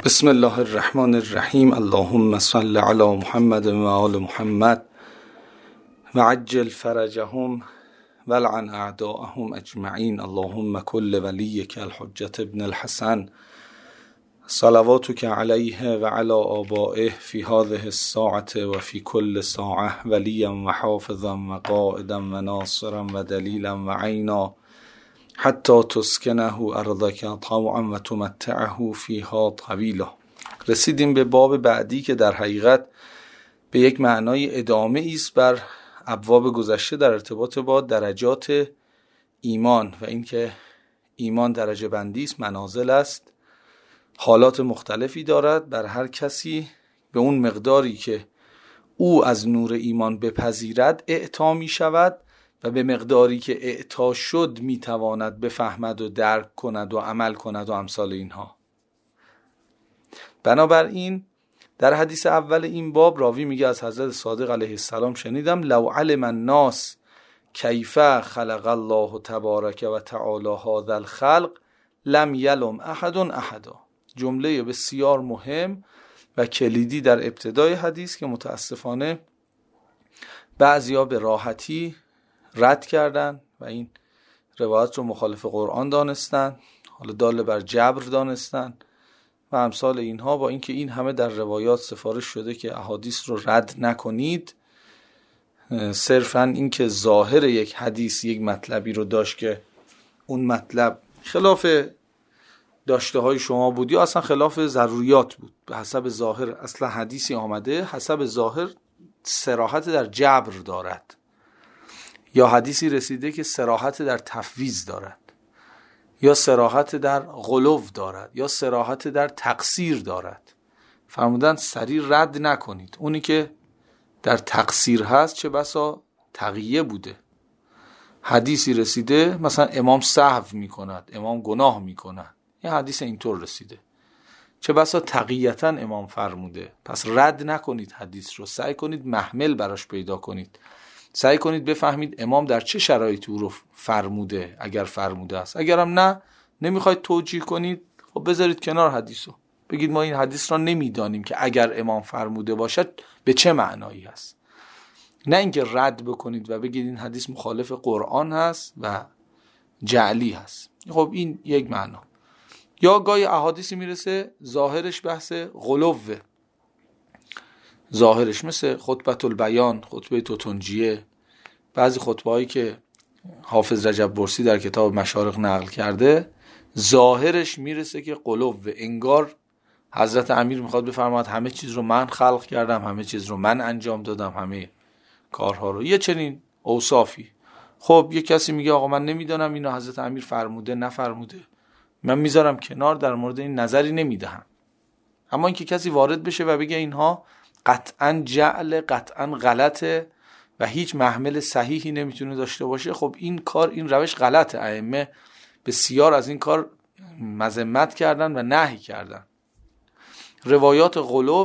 بسم الله الرحمن الرحیم. اللهم صل علی محمد و آل محمد و عجل فرجهم ولعن اعداءهم اجمعین. اللهم کل ولیک الحجة ابن الحسن صلواتک علیه و علی آبائه فی هذه الساعة و فی کل ساعة ولیا و حافظا و قائدا و ناصرا و دلیلا و عینا حتی تسکنه ارضک طوعا و تمتعه فیها طویلا. رسیدیم به باب بعدی که در حقیقت به یک معنای ادامه ایست بر ابواب گذشته در ارتباط با درجات ایمان و اینکه ایمان درجه بندی است، منازل است، حالات مختلفی دارد. بر هر کسی به اون مقداری که او از نور ایمان بپذیرد اعطا می شود و به مقداری که اعطا شد می تواند بفهمد و درک کند و عمل کند و امثال اینها. بنابراین در حدیث اول این باب راوی میگه از حضرت صادق علیه السلام شنیدم لو علم الناس کیف خلق الله تبارک و تعالی هذا الخلق لم یلم احد احدا. جمله بسیار مهم و کلیدی در ابتدای حدیث که متاسفانه بعضیا به راحتی رد کردن و این روایت رو مخالف قرآن دانستن، حالا دال بر جبر دانستن و امثال اینها. با اینکه این همه در روایات سفارش شده که احادیث رو رد نکنید، صرفاً اینکه ظاهر یک حدیث یک مطلبی رو داشت که اون مطلب خلاف داشته های شما بود یا اصلا خلاف ضروریات بود، به حسب ظاهر اصلا حدیثی آمده حسب ظاهر صراحت در جبر دارد یا حدیثی رسیده که صراحت در تفویض دارد یا صراحت در غلو دارد یا صراحت در تقصیر دارد، فرمودن سریع رد نکنید. اونی که در تقصیر هست چه بسا تقیه بوده. حدیثی رسیده مثلا امام سهو میکند، امام گناه میکند، یه حدیث اینطور رسیده، چه بسا تقییتا امام فرموده. پس رد نکنید حدیث رو، سعی کنید محمل براش پیدا کنید، سعی کنید بفهمید امام در چه شرایطی او رو فرموده، اگر فرموده است. اگرم نه نمیخواید توجیه کنید، خب بذارید کنار حدیثو، بگید ما این حدیث را نمیدانیم که اگر امام فرموده باشد به چه معنایی است. نه اینکه رد بکنید و بگید این حدیث مخالف قرآن هست و جعلی هست. خب این یک معنا. یا گاهی احادیثی میرسه ظاهرش بحث غلوه، ظاهرش مثل خطبه البیان، خطبه توتنجیه، بعضی خطبه‌هایی که حافظ رجب برسی در کتاب مشارق نقل کرده، ظاهرش میرسه که قلوه، انگار حضرت امیر میخواد بفرماید همه چیز رو من خلق کردم، همه چیز رو من انجام دادم، همه کارها رو، یه چنین اوصافی. خب یه کسی میگه آقا من نمیدونم اینو حضرت امیر فرموده نفرموده، من میذارم کنار، در مورد این نظری نمیدهم. اما اینکه کسی وارد بشه و بگه اینها قطعاً جعل، قطعاً غلطه و هیچ محمل صحیحی نمیتونه داشته باشه، خب این کار، این روش غلطه. ائمه بسیار از این کار مذمت کردن و نهی کردن. روایات غلو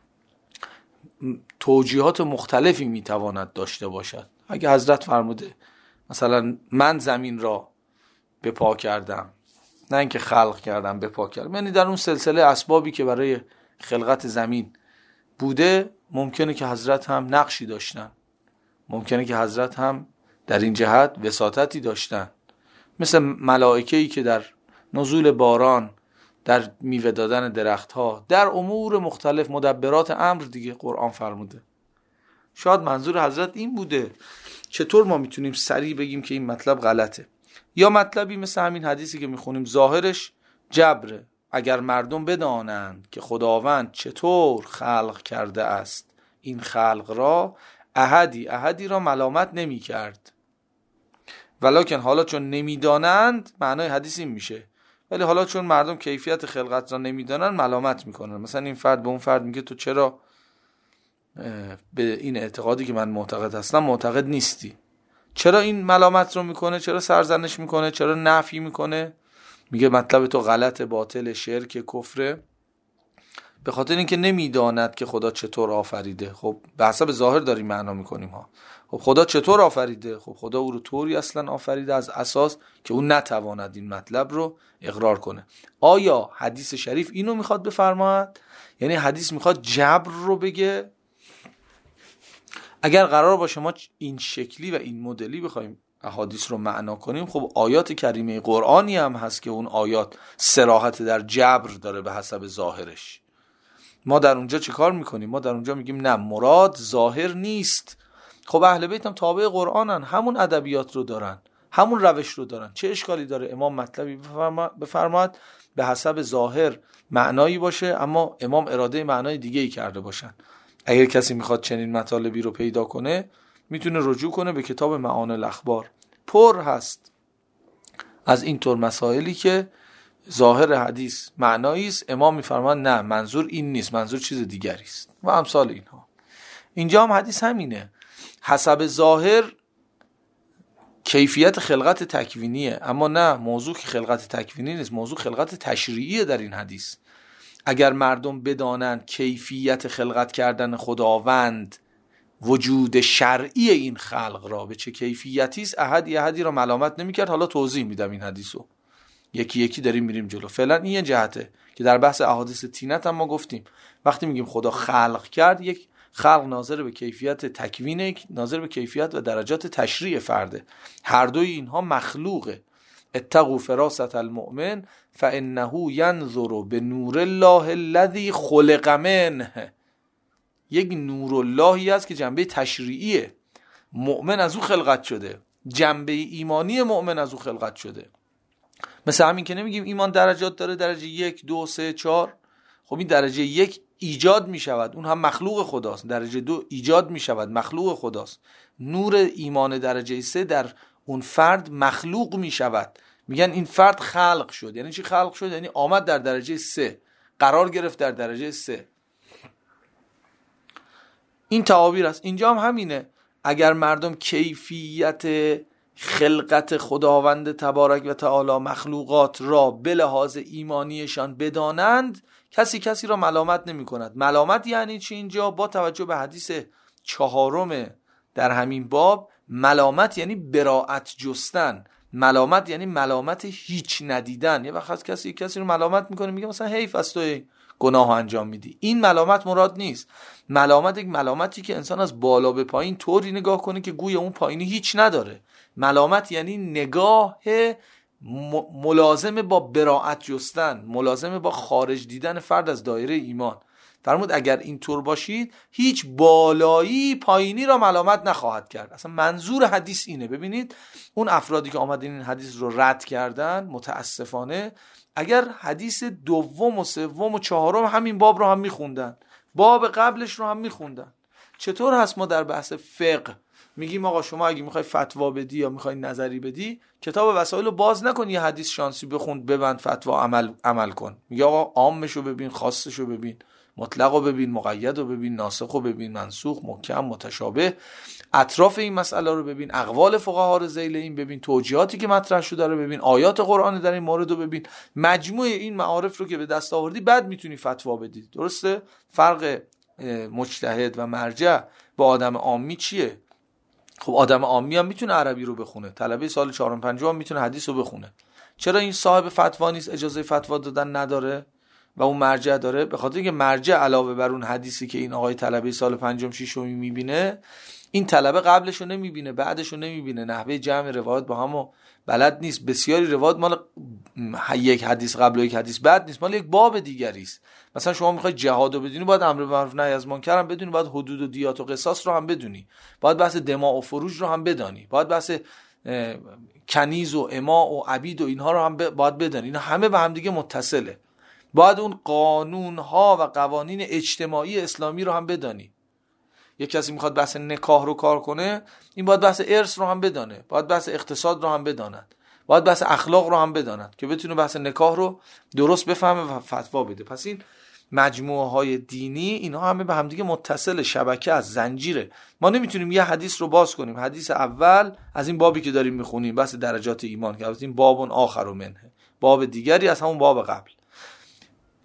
توجیهات مختلفی میتواند داشته باشد. اگه حضرت فرموده مثلا من زمین را به پا کردم، نه اینکه خلق کردم به پا کردم، یعنی در اون سلسله اسبابی که برای خلقت زمین بوده ممکنه که حضرت هم نقشی داشتن، ممکنه که حضرت هم در این جهت وساطتی داشتن، مثل ملائکه‌ای که در نزول باران، در میوه دادن درختها، در امور مختلف، مدبرات امر دیگه قرآن فرموده. شاید منظور حضرت این بوده. چطور ما میتونیم سریع بگیم که این مطلب غلطه؟ یا مطلبی مثل همین حدیثی که میخونیم ظاهرش جبره، اگر مردم بدانند که خداوند چطور خلق کرده است، این خلق را احدی را ملامت نمی کرد. ولکن حالا چون نمیدانند، معنای حدیث این میشه، ولی حالا چون مردم کیفیت خلقت را نمیدانند ملامت میکنن. مثلا این فرد به اون فرد میگه تو چرا به این اعتقادی که من معتقد هستم معتقد نیستی؟ چرا این ملامت رو میکنه؟ چرا سرزنش میکنه؟ چرا نفی میکنه؟ میگه مطلب تو غلط، باطل، شرک، کفره. به خاطر اینکه نمیداند که خدا چطور آفریده. خب به حسب ظاهر داریم معنا میکنیم ها. خب خدا چطور آفریده؟ خب خدا او رو طوری اصلا آفریده از اساس که اون نتواند این مطلب رو اقرار کنه. آیا حدیث شریف اینو میخواد بفرماید؟ یعنی حدیث میخواد جبر رو بگه؟ اگر قرار باشه ما این شکلی و این مدلی بخوایم احادیث رو معنا کنیم، خب آیات کریمه قرآنی هم هست که اون آیات صراحت در جبر داره به حسب ظاهرش. ما در اونجا چه کار میکنیم؟ ما در اونجا میگیم نه، مراد ظاهر نیست. خب اهل بیت هم تابع قرآنن، همون ادبیات رو دارن، همون روش رو دارن، چه اشکالی داره امام مطلبی بفرماد به حسب ظاهر معنایی باشه اما امام اراده معنای دیگه ای کرده باشن؟ اگر کسی میخواد چنین مطالبی رو پیدا کنه میتونه رجوع کنه به کتاب معانی الاخبار، پر هست از اینطور مسائلی که ظاهر حدیث معنایی است، امام میفرماد نه منظور این نیست، منظور چیز دیگری است و امثال اینها. اینجا هم حدیث همینه، حسب ظاهر کیفیت خلقت تکوینیه، اما نه، موضوع که خلقت تکوینی نیست، موضوع خلقت تشریعیه در این حدیث. اگر مردم بدانند کیفیت خلقت کردن خداوند، وجود شرعی این خلق را به چه کیفیتی است، احدی را ملامت نمی‌کرد. حالا توضیح میدم این حدیثو، یکی یکی داریم میریم جلو. فعلا این یه جهته که در بحث احادیث تینت هم ما گفتیم وقتی میگیم خدا خلق کرد، یک خلق ناظر به کیفیت تکوین، ناظر به کیفیت و درجات تشریع فرده. هر دوی اینها مخلوقه. اتقوا فراست المؤمن فانه ینظر بنور الله الذی خلق منه. یک نور اللهی است که جنبه تشریعیه، مؤمن از او خلقت شده، جنبه ایمانی مؤمن از او خلقت شده. مثل همین که نمیگیم ایمان درجات داره، درجه 1 2 3 4، خب این درجه 1 ایجاد می شود، اون هم مخلوق خداست. درجه 2 ایجاد می شود، مخلوق خداست. نور ایمان درجه 3 در اون فرد مخلوق می شود. میگن این فرد خلق شد. یعنی چی خلق شد؟ یعنی آمد در درجه 3، قرار گرفت در درجه 3. این تعابیر است. اینجا هم همینه. اگر مردم کیفیت خلقت خداوند تبارک و تعالی مخلوقات را به لحاظ ایمانیشان بدانند، کسی را ملامت نمی کند. ملامت یعنی چی اینجا؟ با توجه به حدیث 4 در همین باب، ملامت یعنی براءت جستن، ملامت یعنی ملامت هیچ ندیدن. یه وقت کسی رو ملامت میکنه، میگه مثلا حیف از تو گناه انجام میدی. این ملامت مراد نیست. ملامت یک ملامتی که انسان از بالا به پایین طوری نگاه کنه که گویا اون پایینی هیچ نداره. ملامت یعنی نگاه ملازم با براءت جستن، ملازم با خارج دیدن فرد از دایره ایمان. فرمود اگر این طور باشید هیچ بالایی پایینی را ملامت نخواهد کرد. اصلا منظور حدیث اینه. ببینید اون افرادی که آمدن این حدیث رو رد کردن، متاسفانه اگر حدیث 2 و 3 و 4 همین باب رو هم میخوندن، باب قبلش رو هم میخوندن. چطور هست ما در بحث فقه میگیم آقا شما اگه میخوای فتوا بدی یا میخوای نظری بدی، کتاب وسائل رو باز نکن، یه حدیث شانسی بخون ببند فتوا عمل کن. میگه آقا عامشو ببین، خاصشو ببین، مطلقو ببین، مقیدو ببین، ناسخو ببین، منسوخ، محکم، متشابه، اطراف این مسئله رو ببین، اقوال فقها رو ذیل این ببین، توجیهاتی که مطرح شده رو ببین، آیات قرآن در این مورد رو ببین. مجموع این معارف رو که به دست آوردی بعد میتونی فتوا بدی. درسته؟ فرق مجتهد و مرجع با آدم عامی چیه؟ خب آدم عامی هم میتونه عربی رو بخونه، طلبه سال 4 و 5 هم میتونه حدیث رو بخونه. چرا این صاحب فتوا نیست، اجازه فتوا دادن نداره و اون مرجع داره؟ به خاطر اینکه مرجع علاوه بر اون حدیثی که این آقای طلبه سال 5 و 6 میبینه، این طلبه قبلشو نمیبینه، بعدشو نمیبینه، نحوه جمع روایت با همو بلد نیست. بسیاری روایت مال یک حدیث قبل و یک حدیث بعد نیست، مال یک باب دیگری است. مثلا شما میخوای جهاد رو بدونی، باید امر به معروف نهی از منکر هم بدونی، باید حدود و دیات و قصاص رو هم بدونی، باید بحث دماء و فروج رو هم بدانی، باید بحث کنیز و اماء و عبید و اینها رو هم باید بدانی. اینا همه به هم دیگه متصله. باید اون قانون ها و قوانین اجتماعی اسلامی رو هم بدانی. یک کسی میخواد بحث نکاح رو کار کنه، این باید بحث ارث رو هم بدانه، باید بحث اقتصاد رو هم بداند، باید بحث اخلاق رو هم بداند که بتونه بحث نکاح رو درست بفهمه و فتوا بده. پس این مجموعه های دینی اینها همه به هم دیگه متصل، شبکه از زنجیره. ما نمیتونیم یه حدیث رو باز کنیم، حدیث اول از این بابی که داریم میخونیم بحث درجات ایمان که البته این باب آخر منه، باب دیگری از همون باب قبل،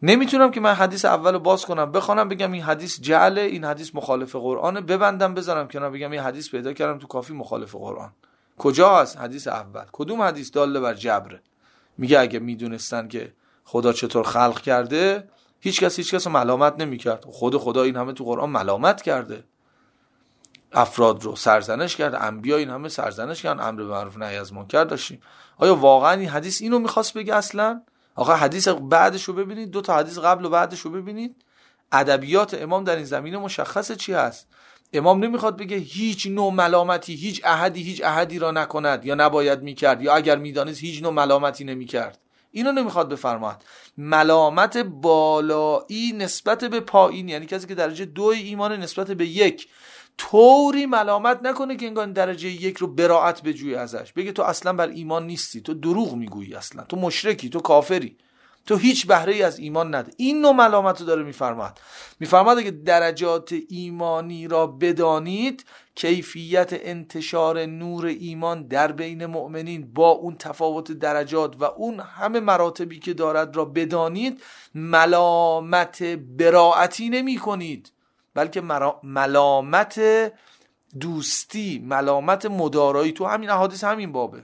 نمیتونم که من حدیث اولو باز کنم بخونم بگم این حدیث جعله، این حدیث مخالف قرآنه، ببندم بذارم کنار بگم این حدیث پیدا کردم تو کافی مخالف قرآن. کجا هست حدیث اول؟ کدوم حدیث داله بر جبره؟ میگه اگه میدونستن که خدا چطور خلق کرده هیچ کس رو ملامت نمیکرد. خدا این همه تو قرآن ملامت کرده، افراد رو سرزنش کرده، انبیا این همه سرزنش کردن، امر به معروف نهی از منکر داشتیم. آیا واقعا این حدیث اینو میخواست بگه؟ اصلا آقا حدیث بعدش رو ببینید، 2 تا حدیث قبل و بعدش رو ببینید. ادبیات امام در این زمینه مشخصه چی هست. امام نمیخواد بگه هیچ نوع ملامتی هیچ احدی را نکند یا نباید میکرد، یا اگر میدانست هیچ نوع ملامتی نمیکرد. اینو نمیخواد بفرماد. ملامت بالایی نسبت به پایین، یعنی کسی که درجه 2 ایمان نسبت به 1 طوری ملامت نکنه که انگار درجه 1 رو براءت بجوی ازش، بگه تو اصلا بر ایمان نیستی، تو دروغ میگویی، اصلا تو مشرکی، تو کافری، تو هیچ بهره ای از ایمان نده. این نوع ملامت رو داره میفرماد که درجات ایمانی را بدانید، کیفیت انتشار نور ایمان در بین مؤمنین با اون تفاوت درجات و اون همه مراتبی که دارد را بدانید. ملامت براءتی نمی کنید، بلکه ملامت دوستی، ملامت مدارایی. تو همین احادیث همین بابه.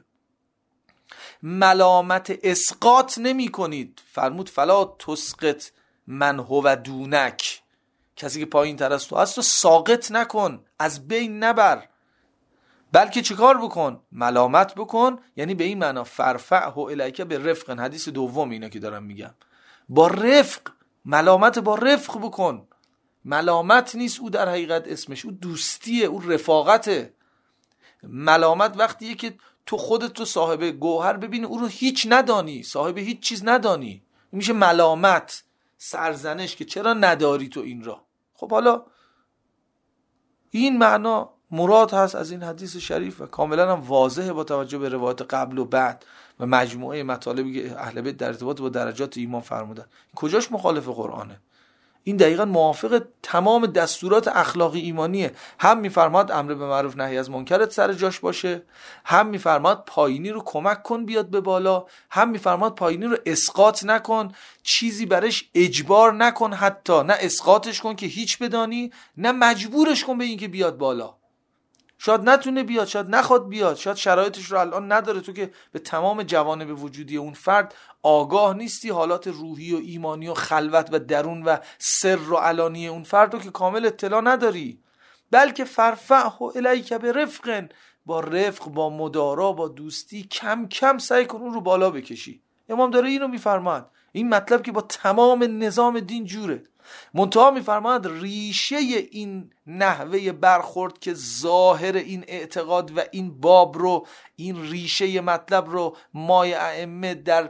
ملامت اسقاط نمی کنید. فرمود فلا تسقط من هو دونک، کسی که پایین تر از تو هست تو ساقط نکن، از بین نبر، بلکه چیکار بکن؟ ملامت بکن. یعنی به این معنا فرفعه الیک به رفق. حدیث دوم اینا که دارم میگم، با رفق، ملامت با رفق بکن. ملامت نیست او در حقیقت اسمش، او دوستیه، او رفاقته. ملامت وقتیه که تو خودت تو صاحب گوهر ببینی او رو هیچ ندانی، صاحب هیچ چیز ندانی، میشه ملامت، سرزنش که چرا نداری تو این را. خب حالا این معنا مراد هست از این حدیث شریف و کاملا هم واضحه با توجه به روایات قبل و بعد و مجموعه مطالبی که اهل بیت در ارتباط با درجات ایمان فرمودن. کجاش مخالف قرآنه؟ این دقیقاً موافق تمام دستورات اخلاقی ایمانیه. هم میفرماد امر به معروف نهی از منکرت سر جاش باشه، هم میفرماد پایینی رو کمک کن بیاد به بالا، هم میفرماد پایینی رو اسقاط نکن، چیزی برش اجبار نکن، حتی نه اسقاطش کن که هیچ بدانی، نه مجبورش کن به این که بیاد بالا. شاید نتونه بیاد، شاید نخواد بیاد، شاید شرایطش رو الان نداره، تو که به تمام جوانب وجودی اون فرد آگاه نیستی، حالات روحی و ایمانی و خلوت و درون و سر و علانی اون فرد رو که کامل اطلاع نداری. بلکه فرفعه الیک به رفق، با رفق، با مدارا، با دوستی کم کم سعی کن اون رو بالا بکشی. امام داره اینو میفرماد. این مطلب که با تمام نظام دین جوره. منتها میفرماد ریشه این نحوه برخورد که ظاهر این اعتقاد و این باب رو، این ریشه مطلب رو مای ائمه در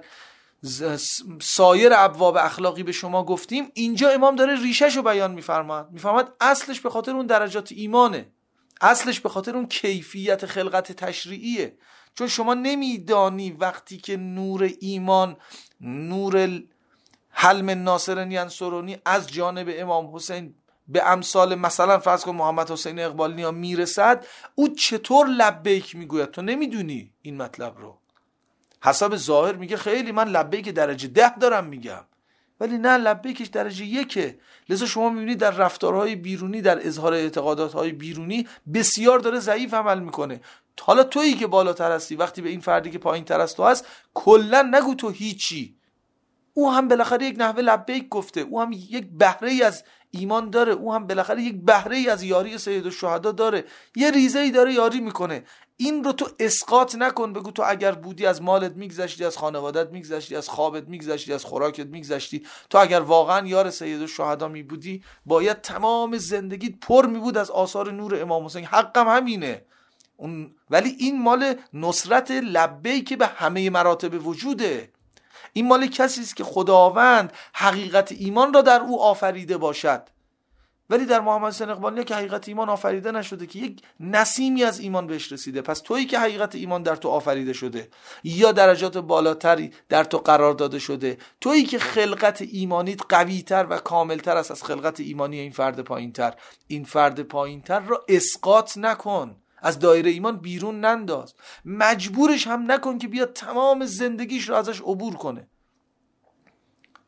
سایر ابواب اخلاقی به شما گفتیم، اینجا امام داره ریشه‌شو رو بیان میفرماد اصلش به خاطر اون درجات ایمانه، اصلش به خاطر اون کیفیت خلقت تشریعیه. چون شما نمیدانی وقتی که نور ایمان، نور حلم ناصر ینصرونی از جانب امام حسین به امثال مثلا فرض کن محمد حسین اقبالی ها میرسد، او چطور لبیک میگوید؟ تو نمیدونی این مطلب رو. حسب ظاهر میگه خیلی من لبیک درجه 10 دارم میگم، ولی نه، لبیکش درجه 1. لذا شما میبینید در رفتارهای بیرونی، در اظهار اعتقاداتهای بیرونی بسیار داره ضعیف عمل میکنه. حالا تویی که بالاتر هستی، وقتی به این فردی که پایین تر از تو هست کلا نگو تو هیچی. او هم بالاخره یک نحوه لبیک گفته، او هم یک بهره ای از ایمان داره، او هم بالاخره یک بهره ای از یاری سید الشهدا داره، یه ریزه ای داره یاری میکنه. این رو تو اسقاط نکن، بگو تو اگر بودی از مالت میگذشتی، از خانوادت میگذشتی، از خوابت میگذشتی، از خوراکت میگذشتی. تو اگر واقعا یار سید الشهدا میبودی باید تمام زندگیت پر میبود از آثار نور امام حسین. حقم همینه. ولی این مال نصرت لبیک به همه مراتب وجوده. این مال کسی است که خداوند حقیقت ایمان را در او آفریده باشد. ولی در محمد حسین اقبالی که حقیقت ایمان آفریده نشده، که یک نسیمی از ایمان بهش رسیده. پس تویی که حقیقت ایمان در تو آفریده شده یا درجات بالاتری در تو قرار داده شده، تویی که خلقت ایمانیت قوی‌تر و کاملتر است از خلقت ایمانی این فرد پایین‌تر. این فرد پایین‌تر را اسقاط نکن، از دایره ایمان بیرون ننداز، مجبورش هم نکن که بیاد تمام زندگیش رو ازش عبور کنه.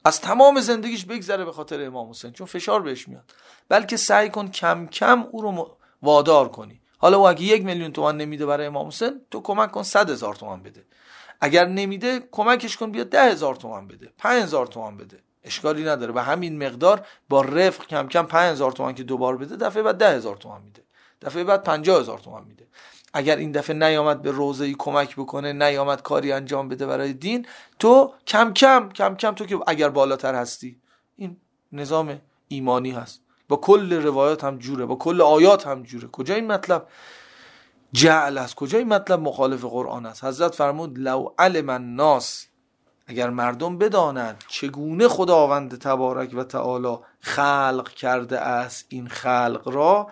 از تمام زندگیش بگذره به خاطر امام حسین، چون فشار بهش میاد، بلکه سعی کن کم کم او رو وادار کنی. حالا او اگه 1,000,000 تومان نمیده برای امام حسین، تو کمک کن 100,000 تومان بده. اگر نمیده کمکش کن بیاد 10,000 تومان بده، 5,000 تومان بده، اشکالی نداره. به همین مقدار با رفق کم کم 5,000 تومان که دوبار بده، دفعه بعد 10,000 تومان میده، دفعه بعد 50,000 تومان میده. اگر این دفعه نیامد به روضه‌ای کمک بکنه، نیامد کاری انجام بده برای دین، تو کم کم تو که اگر بالاتر هستی، این نظام ایمانی هست، با کل روایات هم جوره، با کل آیات هم جوره. کجا این مطلب جعل است؟ کجا این مطلب مخالف قرآن است؟ حضرت فرمود لو علم الناس، اگر مردم بدانند چگونه خداوند تبارک و تعالی خلق کرده است این خلق را،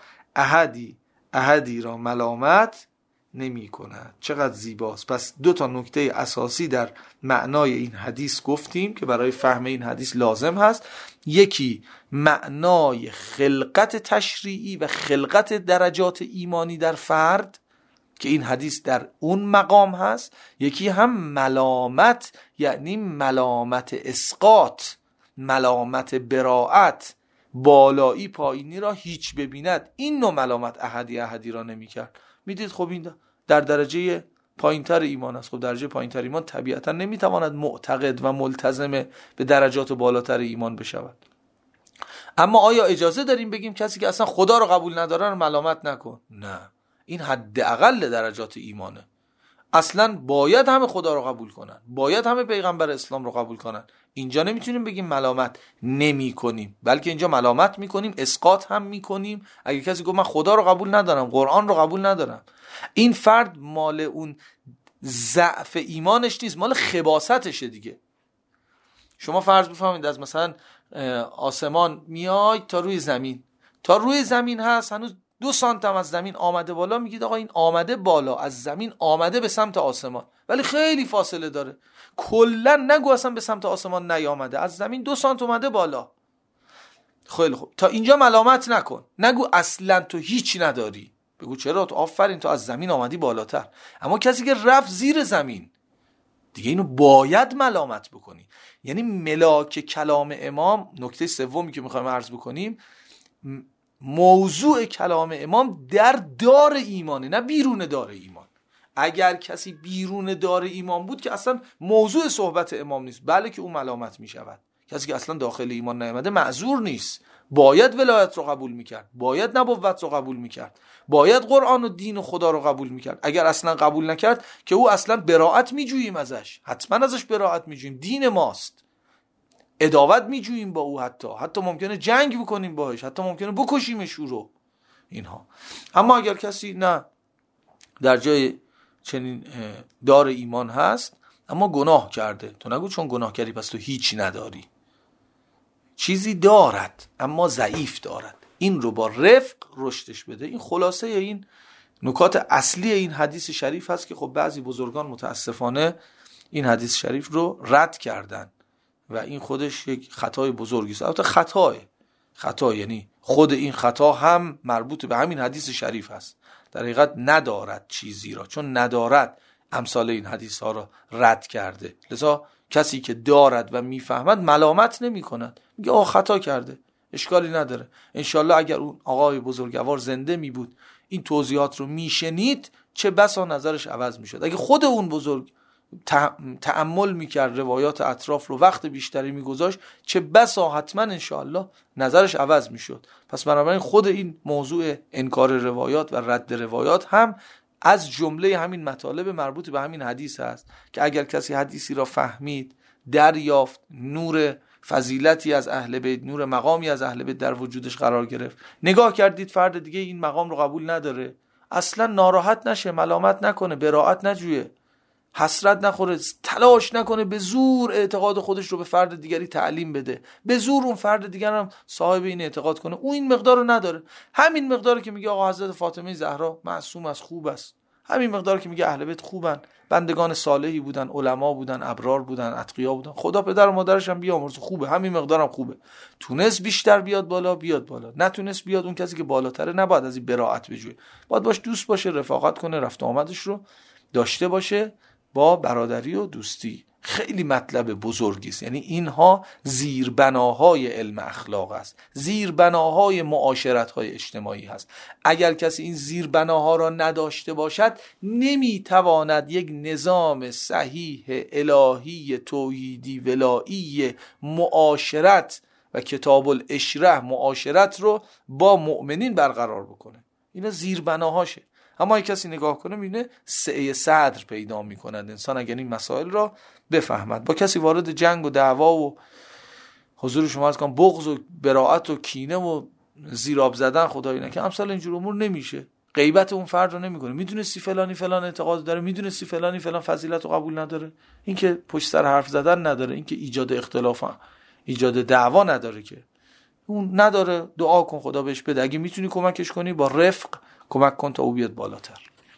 احدی را ملامت نمی کند. چقدر زیباست. پس 2 نکته اساسی در معنای این حدیث گفتیم که برای فهم این حدیث لازم هست. یکی معنای خلقت تشریعی و خلقت درجات ایمانی در فرد که این حدیث در اون مقام هست. یکی هم ملامت، یعنی ملامت اسقاط، ملامت براعت، بالایی پایینی را هیچ ببیند. این نوع ملامت احدی را نمی کرد. میدید خب این در درجه پایینتر ایمان است. خب درجه پایینتر ایمان طبیعتا نمیتواند معتقد و ملتزم به درجات بالاتر ایمان بشود. اما آیا اجازه داریم بگیم کسی که اصلا خدا رو قبول نداره رو ملامت نکن؟ نه، این حداقل درجات ایمانه. اصلا باید همه خدا رو قبول کنن، باید همه پیغمبر اسلام رو قبول کنن. اینجا نمیتونیم بگیم ملامت نمی کنیم، بلکه اینجا ملامت میکنیم، اسقاط هم میکنیم. اگه کسی گفت من خدا رو قبول ندارم، قرآن رو قبول ندارم، این فرد مال اون ضعف ایمانش نیست، مال خباستشه دیگه. شما فرض بفرمایید از مثلا آسمان میای تا روی زمین هست، هنوز 2 سانتم از زمین آمده بالا، میگید آقا این آمده بالا، از زمین آمده به سمت آسمان، ولی خیلی فاصله داره. کلا نگو اصلا به سمت آسمان نیامده، از زمین 2 سانت اومده بالا. خیلی خوب، تا اینجا ملامت نکن، نگو اصلا تو هیچی نداری، بگو چرا، تو آفرین تو از زمین آمدی بالاتر. اما کسی که رفت زیر زمین، دیگه اینو باید ملامت بکنی. یعنی ملاک کلام امام، نکته سومی که میخوایم عرض بکنیم، موضوع کلام امام در دار ایمانه، نه بیرون دار ایمان. اگر کسی بیرون دار ایمان بود که اصلا موضوع صحبت امام نیست، بله که اون ملامت میشود. کسی که اصلا داخل ایمان نیامده معذور نیست، باید ولایت رو قبول میکرد، باید نبوت رو قبول میکرد، باید قرآن و دین و خدا رو قبول میکرد. اگر اصلا قبول نکرد که او اصلا براءت میجوییم ازش، حتما ازش براءت میجوییم، دین ماست، عداوت میجوییم با او، حتی ممکنه جنگ بکنیم باهاش، حتی ممکنه بکشیمش او رو، اینها. اما اگر کسی نه در جای چنین دار ایمان هست اما گناه کرده، تو نگو چون گناه کردی پس تو هیچی نداری، چیزی دارد اما ضعیف دارد، این رو با رفق رشدش بده. این خلاصه این نکات اصلی این حدیث شریف هست که خب بعضی بزرگان متاسفانه این حدیث شریف رو رد کردن و این خودش یک خطای بزرگی است. البته خطا یعنی خود این خطا هم مربوط به همین حدیث شریف هست. در حقیقت ندارد چیزی را، چون ندارد امثال این حدیث ها را رد کرده. لذا کسی که دارد و میفهمد ملامت نمی کند، میگه آقا خطا کرده، اشکالی نداره. انشالله اگر اون آقای بزرگوار زنده می بود این توضیحات رو میشنید، چه بسا نظرش عوض میشد. اگه خود اون بزرگ تأمل میکرد، روایات اطراف رو وقت بیشتری میگذاشت، چه بسا حتما انشاءالله نظرش عوض میشد. پس بنابراین خود این موضوع انکار روایات و رد روایات هم از جمله همین مطالب مربوط به همین حدیث هست که اگر کسی حدیثی را فهمید، دریافت، نور فضیلتی از اهل بیت، نور مقامی از اهل بیت در وجودش قرار گرفت، نگاه کردید فرد دیگه این مقام رو قبول نداره، اصلا ناراحت نشه، ملامت نکنه، براءت نجویه، حسرت نخوره، تلاش نکنه به زور اعتقاد خودش رو به فرد دیگری تعلیم بده، به زور اون فرد دیگر هم صاحب این اعتقاد کنه. اون این مقدار رو نداره، همین مقداری که میگه آقا حضرت فاطمه زهرا معصوم از خوب است، همین مقداری که میگه اهل بیت خوبن، بندگان صالحی بودن، علما بودن، ابرار بودن، اتقیا بودن، خدا پدر و مادرش هم بیامرزه، خوبه، همین مقدارم خوبه. تونست بیشتر بیاد بالا، بیاد بالا، نتونست بیاد، اون کسی که بالاتره نباید از این براءت بجوه، باید باش دوست باشه، رفاقت کنه، رفت و آمدش رو داشته باشه با برادری و دوستی. خیلی مطلب بزرگی است. یعنی اینها زیربناهای علم اخلاق است، زیربناهای معاشرت‌های اجتماعی هست. اگر کسی این زیربناها را نداشته باشد نمیتواند یک نظام صحیح الهی توحیدی ولایی معاشرت و کتاب الاشره معاشرت رو با مؤمنین برقرار بکنه. اینا زیربناهاشه. اما اگه کسی نگاه کنه میبینه سعه صدر پیدا میکند انسان اگر این مسائل را بفهمد. با کسی وارد جنگ و دعوا و حضور شما از کنم بغض و براءت و کینه و زیراب زدن خدایی نکنه امثال اینجور امور نمیشه. غیبت اون فرد رو نمیکنه. میدونستی فلانی فلان اعتقاد داره، میدونستی فلانی فلان فضیلت رو قبول نداره. این که پشت سر حرف زدن نداره، این که ایجاد اختلاف ایجاد دعوا نداره، که اون نداره. دعا کن خدا بهش بده، اگه میتونی کمکش کنی با رفق کمک کن تا او بیاد بالاتر.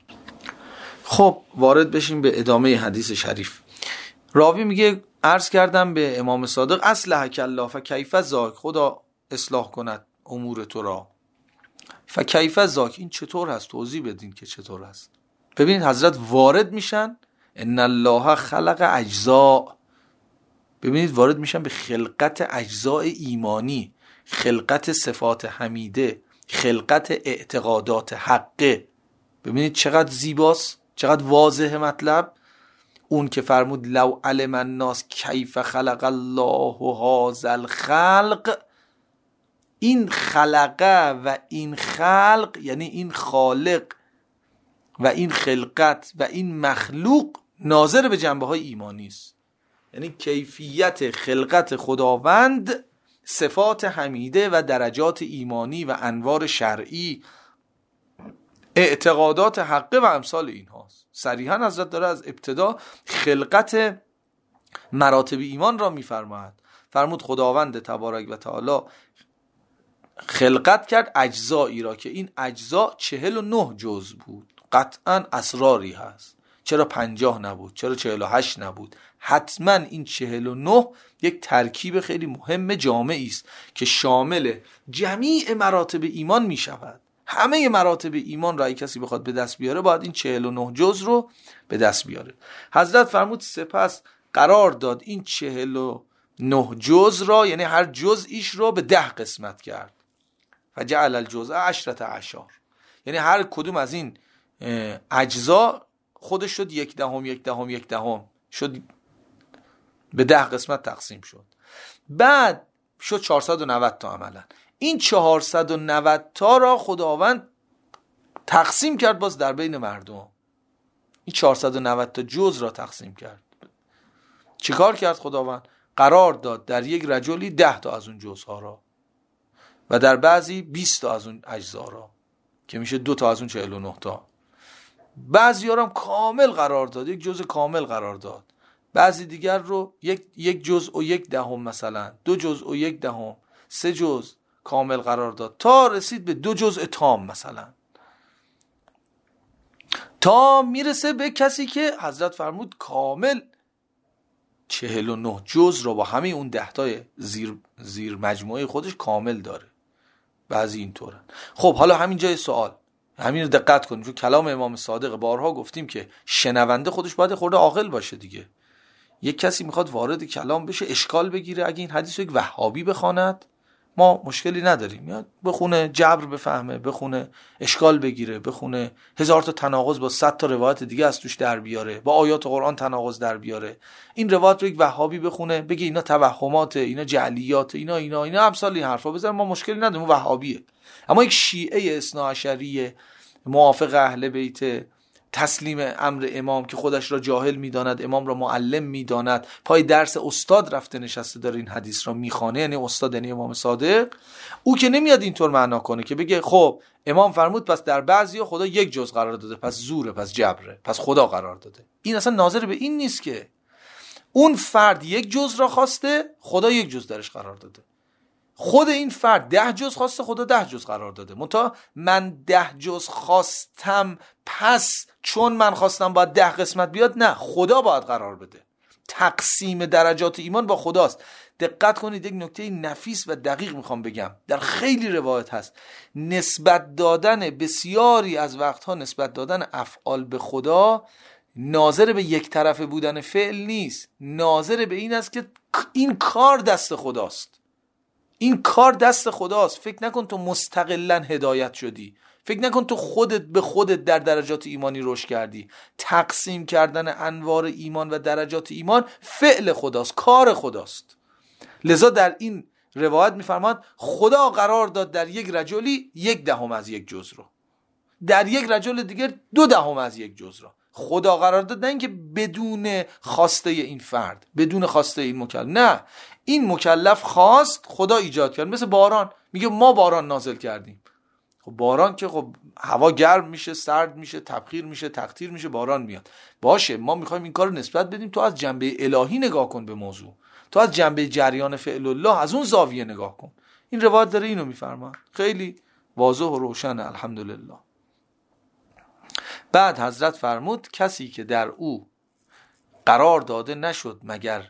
خب وارد بشیم به ادامه حدیث شریف. راوی میگه عرض کردم به امام صادق اصلحک الله فکیف ذاک، خدا اصلاح کند امور تو را. فکیف ذاک این چطور هست؟ توضیح بدین که چطور هست. ببینید حضرت وارد میشن ان الله خلق اجزاء، ببینید وارد میشن به خلقت اجزاء ایمانی، خلقت صفات حمیده، خلقت اعتقادات حقه. ببینید چقدر زیباست، چقدر واضح مطلب. اون که فرمود لو علم الناس کیف خلق الله هذا الخلق، این خلقه و این خلق یعنی این خالق و این خلقت و این مخلوق ناظر به جنبه های ایمانی است. یعنی کیفیت خلقت خداوند صفات حمیده و درجات ایمانی و انوار شرعی، اعتقادات حقه و امثال این هاست. صریحا حضرت داره از ابتدا خلقت مراتب ایمان را میفرماید. فرمود خداوند تبارک و تعالی خلقت کرد اجزایی را که این اجزا 49 جزء بود. قطعا اسراری هست. چرا 50 نبود؟ چرا 48 نبود؟ حتما این 49 یک ترکیب خیلی مهم جامعی است که شامل جمیع مراتب ایمان می شود. همه مراتب ایمان را اگه کسی بخواد به دست بیاره باید این 49 جزء رو به دست بیاره. حضرت فرمود سپس قرار داد این 49 جزء را، یعنی هر جزئیش رو به 10 قسمت کرد. فجعل الجزء 10 اعشار، یعنی هر کدوم از این اجزا خودش شد 1/10 شد، به 10 قسمت تقسیم شد. بعد شد 490 تا عملا. این 490 تا را خداوند تقسیم کرد باز در بین مردم. این 490 تا جزء را تقسیم کرد. چیکار کرد خداوند؟ قرار داد در یک رجلی 10 تا از اون جزءها را و در بعضی 20 تا از اون اجزا را، که میشه 2 تا از اون 49 تا. بعضی ها را هم کامل قرار داد، یک جزء کامل قرار داد. بعضی دیگر رو یک جزء و 1/10 مثلا، 2 جزء و 1/10، 3 جزء کامل قرار داد تا رسید به 2 جزء تام مثلا، تا میرسه به کسی که حضرت فرمود کامل 49 جزء رو با همه اون 10 تای زیر مجموعه خودش کامل داره. بعضی اینطورن. خب حالا همین جای سوال، همین رو دقت کنیم، چون کلام امام صادق بارها گفتیم که شنونده خودش باید خورده عاقل باشه دیگه. یک کسی میخواد وارد کلام بشه اشکال بگیره، اگه این حدیث رو یک وهابی بخواند ما مشکلی نداریم، میاد بخونه جبر بفهمه، بخونه اشکال بگیره، بخونه 1000 تا تناقض با 100 تا روایت دیگه از توش در بیاره، با آیات قرآن تناقض در بیاره. این روایت رو یک وهابی بخونه بگه اینا توهماته، اینا جعلیات، اینا امثال این حرفا بزنه، ما مشکلی نداریم، وهابیه. اما یک شیعه اثناعشری موافق اهل بیت تسلیم امر امام که خودش را جاهل میداند، امام را معلم میداند، پای درس استاد رفته نشسته داره این حدیث را میخوانه، یعنی استاد یعنی امام صادق، او که نمیاد اینطور معنا کنه که بگه خب امام فرمود پس در بعضیا خدا 1 جزء قرار داده، پس زوره، پس جبره، پس خدا قرار داده. این اصلا ناظر به این نیست که اون فرد 1 جزء را خواسته، خدا 1 جزء درش قرار داده. خود این فرد 10 جزء خواسته، خدا 10 جزء قرار داده. منتها من 10 جزء خواستم، پس چون من خواستم باید 10 قسمت بیاد، نه، خدا باید قرار بده. تقسیم درجات ایمان با خداست. دقت کنید، یک نکته نفیس و دقیق میخوام بگم، در خیلی روایت هست نسبت دادن، بسیاری از وقتها نسبت دادن افعال به خدا ناظر به یک طرفه بودن فعل نیست، ناظر به این است که این کار دست خداست، این کار دست خداست. فکر نکن تو مستقلاً هدایت شدی، فکر نکن تو خودت به خودت در درجات ایمانی رشد کردی. تقسیم کردن انوار ایمان و درجات ایمان فعل خداست، کار خداست. لذا در این روایت میفرماد خدا قرار داد در یک رجلی 1/10 از یک جز رو، در یک رجل دیگر 2/10 از یک جز رو خدا قرار داد. نه اینکه بدون خواسته این فرد، بدون خواسته این مکلف، نه، این مکلف خواست، خدا ایجاد کرد. مثل باران، میگه ما باران نازل کردیم. خب باران که خب هوا گرم میشه، سرد میشه، تبخیر میشه، تقطیر میشه، باران میاد. باشه، ما میخوایم این کار رو نسبت بدیم، تو از جنبه الهی نگاه کن به موضوع، تو از جنبه جریان فعل الله از اون زاویه نگاه کن. این روایت داره اینو میفرماد، خیلی واضح و روشنه الحمدلله. بعد حضرت فرمود کسی که در او قرار داده نشد مگر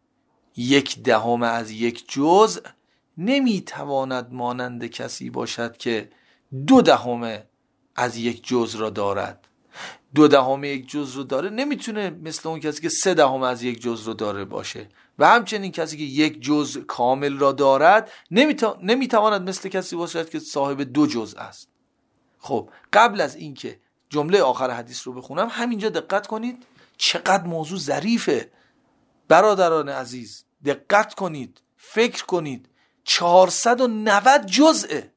1/10 از یک جزء، نمیتواند مانند کسی باشد که 2/10 از یک جزء را دارد. 2/10 یک جزء رو داره نمیتونه مثل اون کسی که 3/10 از یک جزء رو داره باشه، و همچنین کسی که یک جزء کامل را دارد نمیتواند مثل کسی باشد که صاحب 2 جزء است. خب قبل از این که جمله آخر حدیث رو بخونم، همینجا دقت کنید چقدر موضوع ظریفه. برادران عزیز دقت کنید، فکر کنید، 490 جزءه.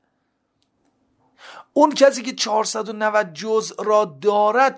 اون کسی که 490 جزء را دارد،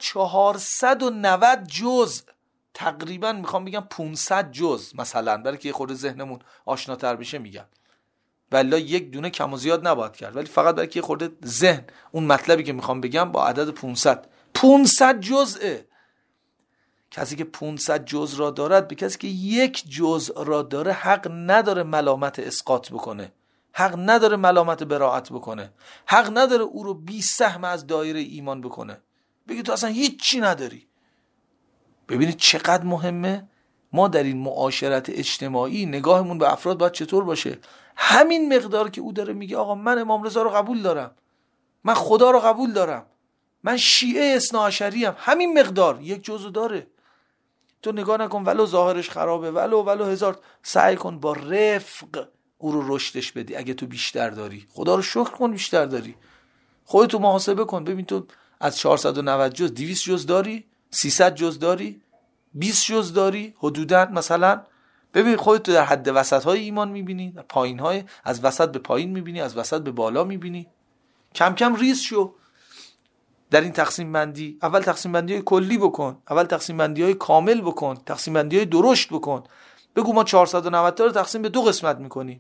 490 جزء، تقریبا میخوام بگم 500 جزء مثلا، برای که خود ذهنمون آشناتر بشه میگم، ولی یک دونه کم و زیاد نباید کرد، ولی فقط برای که خورده ذهن اون مطلبی که میخوام بگم با عدد 500 جزءه. کسی که 500 جزء را دارد به کسی که 1 جزء را داره حق نداره ملامت اسقاط بکنه، حق نداره ملامت براءت بکنه، حق نداره او رو بی سهم از دایره ایمان بکنه، بگی تو اصلا هیچی نداری. ببینید چقدر مهمه ما در این معاشرت اجتماعی نگاهمون به افراد باید چطور باشه. همین مقدار که او داره میگه آقا من امام رضا رو قبول دارم، من خدا رو قبول دارم، من شیعه اثناعشری ام، همین مقدار 1 جزء داره. تو نگاه نکن ولو ظاهرش خرابه، ولو هزار، سعی کن با رفق او رو رشدش بدی. اگه تو بیشتر داری، خدا رو شکر کن بیشتر داری. خودتو محاسبه کن، ببین تو از 490 جز 200 جز داری، 300 جز داری، 20 جز داری حدوداً مثلا. ببین خودتو در حد وسط های ایمان میبینی، در پایین های، از وسط به پایین میبینی، از وسط به بالا میبینی. کم کم ریز شو در این تقسیم بندی. اول تقسیم بندی های کلی بکن، اول تقسیم بندی های کامل بکن، تقسیم بندی های درشت بکن. بگو ما 490 تا رو تقسیم به 2 قسمت میکنیم،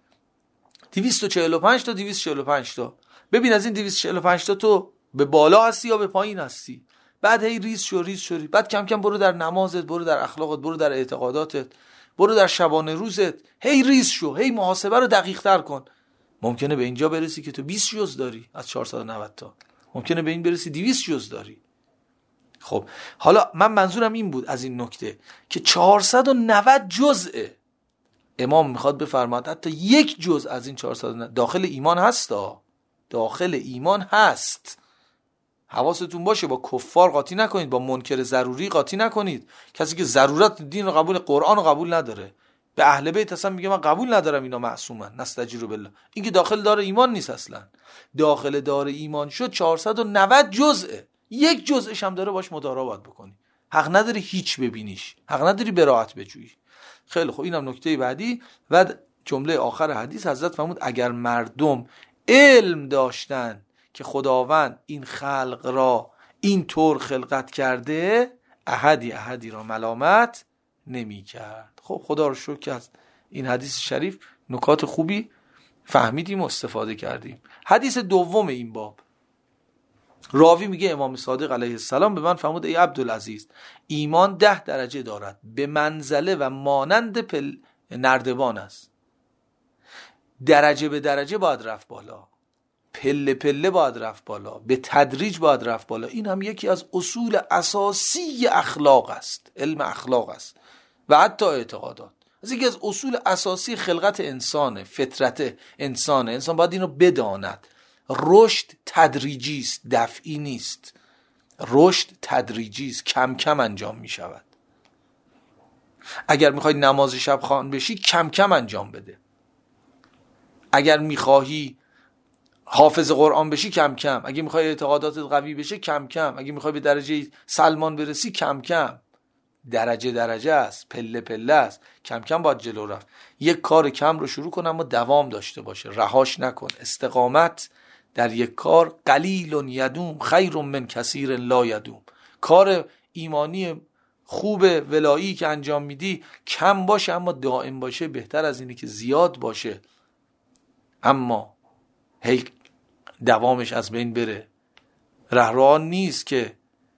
245 تا 245 تا. ببین از این 245 تا تو به بالا هستی یا به پایین هستی. بعد هی ریز شو. بعد کم کم برو در نمازت، برو در اخلاقت، برو در اعتقاداتت، برو در شبانه روزت، هی ریز شو، هی محاسبه رو دقیق تر کن. ممکنه به اینجا برسی که تو 20 جز داری از 490 تا، ممکنه به این برسی 200 جز داری. خب حالا من منظورم این بود از این نکته که 490 جزءه. امام میخواد بفرماد حتی 1 جزء از این 490 داخل ایمان هست، داخل ایمان هست. حواستون باشه با کفار قاطی نکنید، با منکر ضروری قاطی نکنید. کسی که ضرورت دین رو قبول، قرآن رو قبول نداره، به اهل بیت اصلا میگه من قبول ندارم اینا معصومن، نستجیروا بالله، این که داخل دار ایمان نیست اصلا. داخل دار ایمان شد 490 جزءه، 1 جزءش هم داره باش مدارا باید بکنی. حق نداری هیچ ببینیش، حق نداری براءت بجویی. خیلی خوب، اینم نکته بعدی. و جمله آخر حدیث حضرت فرمود اگر مردم علم داشتن که خداوند این خلق را این طور خلقت کرده، احدی را ملامت نمی کرد. خب خدا رو شکر که از این حدیث شریف نکات خوبی فهمیدیم و استفاده کردیم. حدیث دوم این باب، راوی میگه امام صادق علیه السلام به من فرمود ای عبدالعزیز، ایمان 10 درجه دارد، به منزله و مانند نردبان است. درجه به درجه باید رفت بالا، پله پله باید رفت بالا، به تدریج باید رفت بالا. این هم یکی از اصول اساسی اخلاق است، علم اخلاق است و حتی اعتقادات. از یکی از اصول اساسی خلقت انسانه، فطرت انسانه. انسان باید این رو بداند. رشد تدریجی است، دفعی نیست. رشد تدریجی است، کم کم انجام می شود. اگر میخوای نماز شب خوان بشی کم کم انجام بده. اگر میخواهی حافظ قرآن بشی کم کم. اگه میخوای اعتقاداتت قوی بشه کم کم. اگه میخوای به درجه سلمان برسی کم کم. درجه است، پله پله است، کم کم باید جلو رفت. یک کار کم رو شروع کن اما دوام داشته باشه، رهاش نکن. استقامت در یک کار قلیل یدوم خیر من کثیر لا یدوم. کار ایمانی خوب ولایی که انجام میدی کم باشه اما دائم باشه بهتر از اینه که زیاد باشه اما هی دوامش از بین بره. رهرو نیست که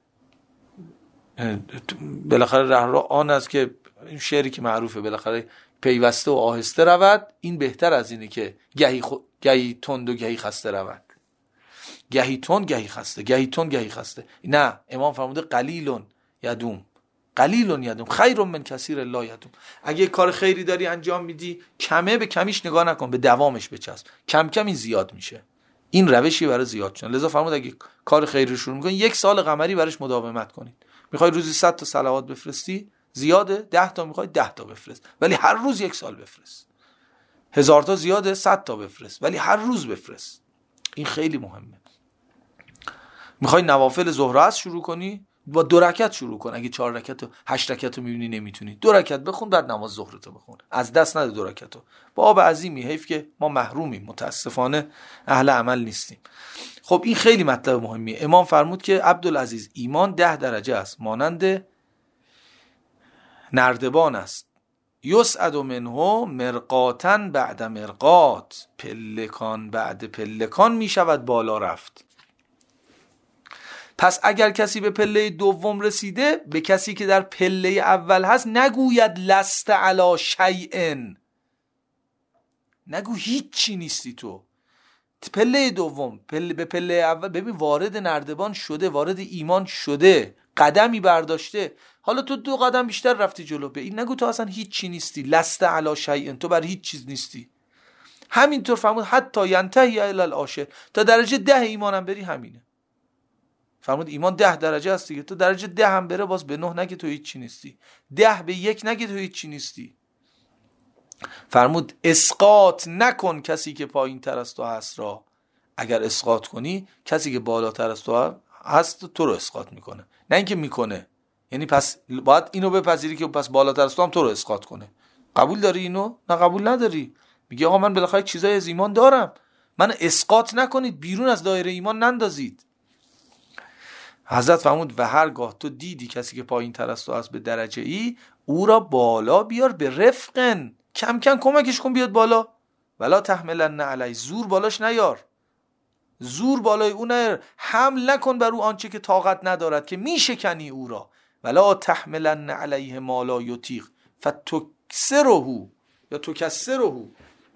بالاخره رهرو آن است که این شعری که معروفه بالاخره پیوسته و آهسته رود، این بهتر از اینه که گهی تند و گهی خسته رود. گهی تند گهی خسته، گهی تند گهی خسته. نه، امام فرموده قلیل یدوم، قلیل یدوم خیر من کثیر لا یدوم. اگه کار خیری داری انجام میدی کمه به کمیش نگاه نکن، به دوامش بچسب، کم کم این زیاد میشه. این روشی برای زیاد شدن. لذا فرمود اگه کار خیری شروع میکنی 1 سال قمری براش مداومت کنید. میخوای روزی 100 تا صلوات بفرستی زیاده، 10 تا میخوای 10 تا بفرست ولی هر روز 1 سال بفرست. 1000 تا زیاده، 100 تا بفرست ولی هر روز بفرست. این خیلی مهمه. میخوای نوافل ظهر عصر شروع کنی با 2 رکعت شروع کن. اگه 4 رکعت و 8 رکعت رو میبینی نمیتونی 2 رکعت بخون، بعد نماز ظهرتو بخون. از دست نده 2 رکعتو. با آب عظیمی. حیف که ما محرومیم، متاسفانه اهل عمل نیستیم. خب این خیلی مطلب مهمیه. امام فرمود که عبدالعزیز ایمان 10 درجه است، مانند نردبان است. یسعد منه مرقاتا بعد مرقات، پلکان بعد پلکان می شود بالا رفت. پس اگر کسی به پله دوم رسیده، به کسی که در پله اول هست نگوید لست علی شیء، نگو هیچی نیستی تو. پله دوم به پله اول، ببین وارد نردبان شده، وارد ایمان شده، قدمی برداشته، حالا تو 2 قدم بیشتر رفتی جلو، به این نگو تو اصلا هیچی نیستی، لست علی شیء، تو بر هیچ چیز نیستی. همینطور فرمود حتی ینتهی الی العاشر، تا درجه 10 ایمانم بری همینه. فرمود ایمان 10 درجه است دیگه، تو درجه 10 هم بره باز به 9 نگه تو هیچی نیستی، 10 به 1 نگه تو هیچی نیستی. فرمود اسقاط نکن کسی که پایین تر از تو هست را. اگر اسقاط کنی کسی که بالاتر از تو هست تو رو اسقاط میکنه، نه اینکه میکنه. یعنی پس باید اینو بپذیری که پس بالاتر از تو هم تو رو اسقاط کنه. قبول داری اینو؟ نه قبول نداری. میگه آقا من بالاخره چیزای از ایمان دارم، من اسقاط نکنید، بیرون از دایره ایمان نندازید. حضرت فرمود و هرگاه تو دیدی کسی که پایین تر از تو هست به درجه ای، او را بالا بیار به رفقن، کم کم کمکش کن بیاد بالا. ولا تحملن علی، زور بالاش نیار، زور بالای او نیار، حمل نکن بر او آنچه که طاقت ندارد که میشکنی او را. ولا تحملن علیه ما لا یطیق فتکسره یا تکسره.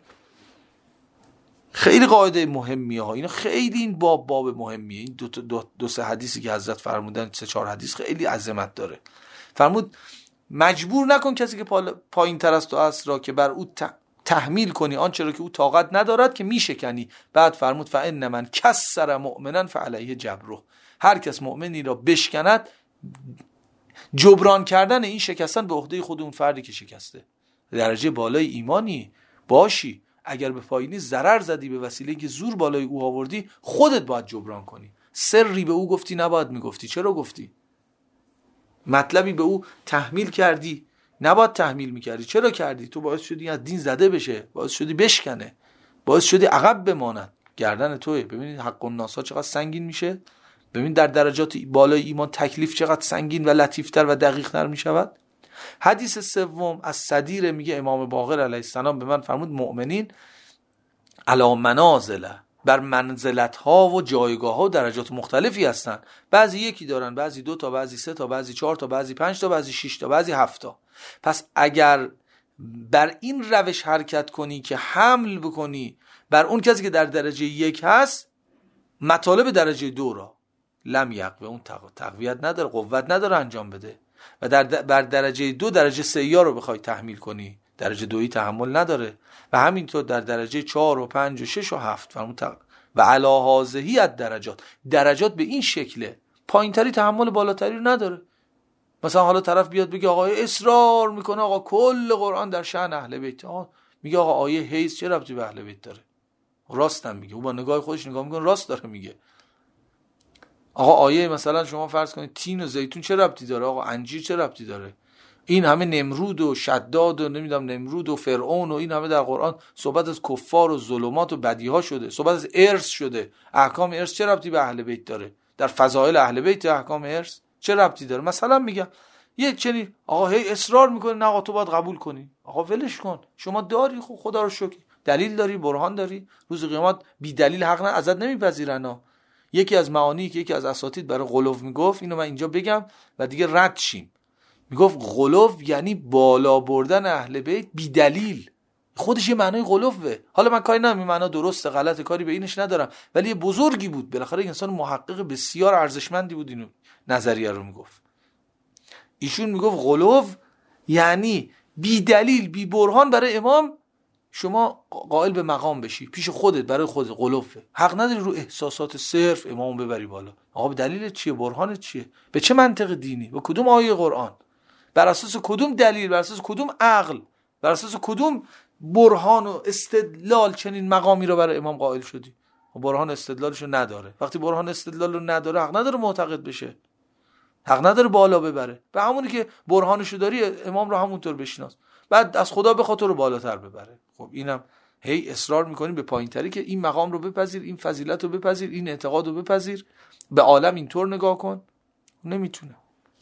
خیلی قاعده مهمیه ها، اینا خیلی این باب مهمیه. این دو سه حدیثی که حضرت فرمودن، 3-4 حدیث خیلی عظمت داره. فرمود مجبور نکن کسی که پایین تر از تو است را که بر او تحمیل کنی آنچه را که او طاقت ندارد که میشکنی. بعد فرمود فان من کسر مؤمنا فعلیه جبره، هر کس مؤمنی را بشکند جبران کردن این شکستن به عهده خود اون فردی که شکسته. درجه بالای ایمانی باشی، اگر به پایینی ضرر زدی به وسیله که زور بالای او آوردی، خودت باید جبران کنی. سری به او گفتی نباید میگفتی، چرا گفتی؟ مطلبی به او تحمیل کردی نباید تحمیل میکردی، چرا کردی؟ تو باعث شدی از دین زده بشه، باعث شدی بشکنه، باعث شدی عقب بماند. گردن توئه. ببینید حق الناس ها چقدر سنگین میشه. ببین در درجات بالای ایمان تکلیف چقدر سنگین و لطیفتر و دقیقتر میشود. حدیث سوم از صدیر، میگه امام باقر علیه السلام به من فرمود مؤمنین علی منازل، بر منزلت ها و جایگاه ها و درجات مختلفی هستن. بعضی 1 دارن، بعضی 2 تا، بعضی 3 تا، بعضی 4 تا، بعضی 5 تا، بعضی 6 تا، بعضی 7 تا. پس اگر بر این روش حرکت کنی که حمل بکنی بر اون کسی که در درجه 1 هست مطالب درجه 2 را، لم یقوه، اون تقویت نداره، قوت نداره انجام بده. و بر درجه 2 درجه 3 رو بخوای تحمیل کنی، درجه 2 تحمل نداره. و همینطور در درجه 4 و 5 و 6 و 7 و علی هذه الدرجات، درجات به این شکله. پایینتری تحمل بالاتری رو نداره. مثلا حالا طرف بیاد بگه آقا اصرار میکنه آقا کل قرآن در شأن اهل بیت، میگه آقا آیه حیض چه ربطی به اهل بیت داره؟ راستم میگه، او با نگاه خودش نگاه میکنه راست داره میگه. آقا آیه مثلا شما فرض کنید تین و زیتون چه ربطی داره؟ آقا انجیر چه ربطی داره؟ این همه نمرود و شداد و نمیدونم نمرود و فرعون و این همه در قرآن صحبت از کفار و ظلمات و بدیها شده، صحبت از ارث شده. احکام ارث چه ربطی به اهل بیت داره؟ در فضائل اهل بیت احکام ارث چه ربطی داره؟ مثلا میگم یک چنین آقا هی اصرار میکنه نه آقا تو باید قبول کنی. آقا ولش کن، شما داری خدا رو شکر، دلیل داری، برهان داری، روز قیامت بی دلیل حق نه ازت نمیپذیرن. یکی از معانی که یکی از اساتید برای غلو میگفت، اینو من اینجا بگم و دیگه رد شیم، میگفت غلو یعنی بالا بردن اهل بیت بی دلیل. خودش یه معنای غلوه. حالا من کاری ندارم این معنا درسته غلطه، کاری به اینش ندارم، ولی یه بزرگی بود، بالاخره انسان محقق بسیار ارزشمندی بود، اینو نظریه رو میگفت. ایشون میگفت غلو یعنی بی دلیل بی برهان برای امام شما قائل به مقام بشی پیش خودت، برای خودت غلوه. حق نداری رو احساسات صرف امام ببری بالا. آقا به دلیل چیه؟ برهانت چیه؟ به چه منطق دینی؟ به کدوم آیه قرآن؟ بر اساس کدوم دلیل؟ بر اساس کدوم عقل؟ بر اساس کدوم برهان و استدلال چنین مقامی رو برای امام قائل شدی؟ و برهان استدلالشو نداره. وقتی برهان استدلال رو نداره حق نداره معتقد بشه، حق نداره بالا ببره. به همونی که برهانشو داری امام رو همونطور بشناس، بعد از خدا بخواد تو رو بالاتر ببره. خب اینم هی اصرار میکنیم به پایینتری که این مقام رو بپذیر، این فضیلت رو بپذیر، این اعتقاد رو بپذیر، به عالم اینطور نگاه کن. نمیتونه.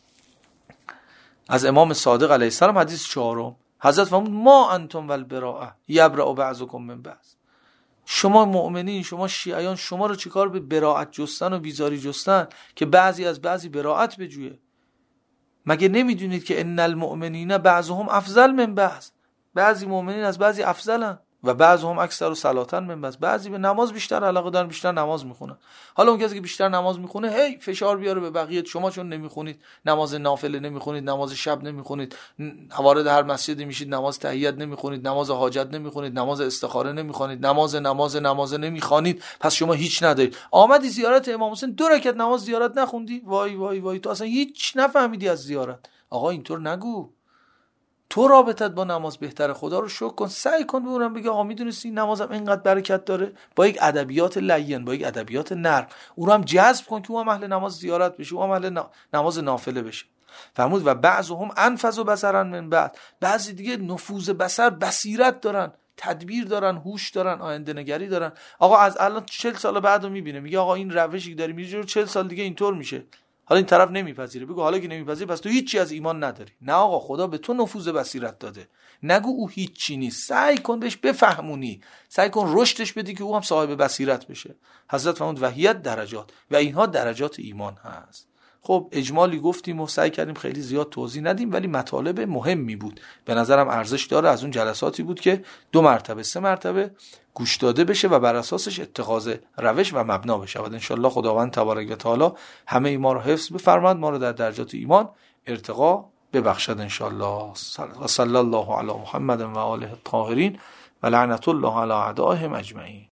از امام صادق علیه السلام حدیث 4 حضرت فرمود ما انتم والبراءه یبرأ بعضکم من بعض. شما مؤمنین، شما شیعیان، شما رو چیکار به براءت جستن و بیزاری جستن که بعضی از بعضی براءت بجویه؟ مگه نمیدونید که ان المؤمنین بعضهم افضل من بعض؟ بعضی مؤمنین از بعضی افضلن و بعضهم اکثر صلاتن من بعض. بعضی به نماز بیشتر علاقه دارن، بیشتر نماز میخونن. حالا اون کسی که بیشتر نماز میخونه هی فشار بیاره به بقیه، شما چون نمیخونید، نماز نافله نمیخونید، نماز شب نمیخونید، وارد هر مسجدی میشید نماز تحیت نمیخونید، نماز حاجت نمیخونید، نماز استخاره نمیخونید، نماز نمیخوانید، پس شما هیچ ندارید. آمدی زیارت امام حسین 2 رکعت نماز زیارت نخوندی، وای وای وای تو اصلا هیچ نفهمیدی از زیارت. آقا اینطور نگو. تو رابطت با نماز بهتره، خدا رو شکر کن، سعی کن ببینم بگی آقا میدونستی نمازم اینقدر برکت داره، با یک ادبیات لین، با یک ادبیات نرم او رو هم جذب کن که او هم اهل نماز زیارت بشه، او هم اهل نماز نافله بشه. فرمود و بعضهم انفذ بصرا من بعد، بعضی دیگه نفوذ بصر، بصیرت دارن، تدبیر دارن، هوش دارن، آینده نگری دارن. آقا از الان 40 سال بعدو میبینه، میگه آقا این روشی که داری میری 40 سال دیگه اینطور میشه. حالا این طرف نمیپذیره، بگو حالا که نمیپذیره پس تو هیچی از ایمان نداری. نه آقا خدا به تو نفوذ بصیرت داده، نگو او هیچی نیست، سعی کن بهش بفهمونی، سعی کن رشدش بدی که او هم صاحب بصیرت بشه. حضرت فرمود وحیت درجات و اینها درجات ایمان هست. خب اجمالی گفتیم و سعی کردیم خیلی زیاد توضیح ندیم، ولی مطالب مهمی بود، به نظرم ارزش داره. از اون جلساتی بود که 2 مرتبه 3 مرتبه گوش داده بشه و بر اساسش اتخاذ روش و مبنا بشه. و ان شاء الله خداوند تبارک و تعالی همه ما رو حفظ بفرماد، ما رو در درجات ایمان ارتقا ببخشد ان شاء الله. صلی الله علی محمد و آله الطاهرین و لعنت الله علی اعدائهم اجمعین.